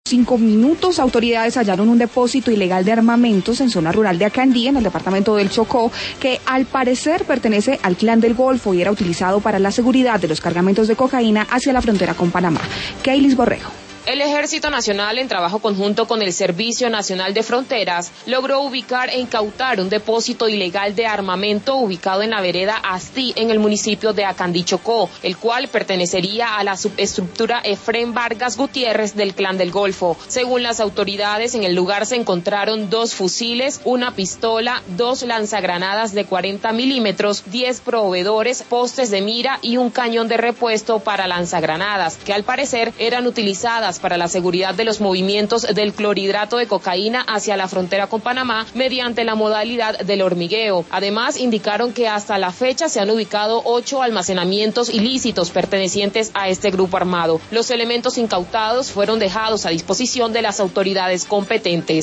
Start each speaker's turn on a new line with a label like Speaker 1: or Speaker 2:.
Speaker 1: 5 minutos, autoridades hallaron un depósito ilegal de armamentos en zona rural de Acandí, en el departamento del Chocó, que al parecer pertenece al Clan del Golfo y era utilizado para la seguridad de los cargamentos de cocaína hacia la frontera con Panamá. Keilis Borrego.
Speaker 2: El Ejército Nacional, en trabajo conjunto con el Servicio Nacional de Fronteras, logró ubicar e incautar un depósito ilegal de armamento ubicado en la vereda Astí, en el municipio de Acandí, Chocó, el cual pertenecería a la subestructura Efrén Vargas Gutiérrez del Clan del Golfo. Según las autoridades, en el lugar se encontraron 2 fusiles, una pistola, 2 lanzagranadas de 40 milímetros, 10 proveedores, postes de mira y un cañón de repuesto para lanzagranadas, que al parecer eran utilizadas para la seguridad de los movimientos del clorhidrato de cocaína hacia la frontera con Panamá mediante la modalidad del hormigueo. Además, indicaron que hasta la fecha se han ubicado 8 almacenamientos ilícitos pertenecientes a este grupo armado. Los elementos incautados fueron dejados a disposición de las autoridades competentes.